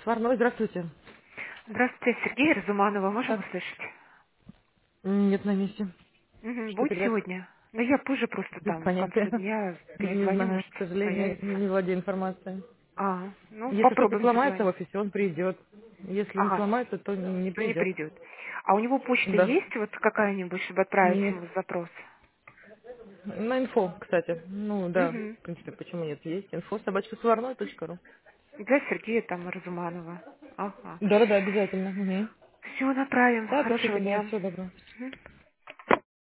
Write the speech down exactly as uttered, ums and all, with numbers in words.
Сварной, здравствуйте. Здравствуйте, Сергей Разуманова. Можем Так, услышать? нет на месте. Мгм. Что Будет передать? сегодня? Ну, я позже просто Без там к понятия. концу дня Не перезвоню, знаю, может, к сожалению, появится. не владею информацией. А, ну, Если что-то попробуем сломается в перезвонить. офисе, он придет. Если не Ага, сломается, то не то не придет. придет. А у него почта Да. есть вот какая-нибудь, чтобы отправить Нет. ему запрос? На инфо, кстати. Ну да, Угу. в принципе, почему нет? Есть инфо собачка сварной точка ру. Для Сергея там Разуманова. Ага. Да-да-да, обязательно. Угу. Все, направим. Да, Хорошего пишите, да, дня. всего доброго. Мгм.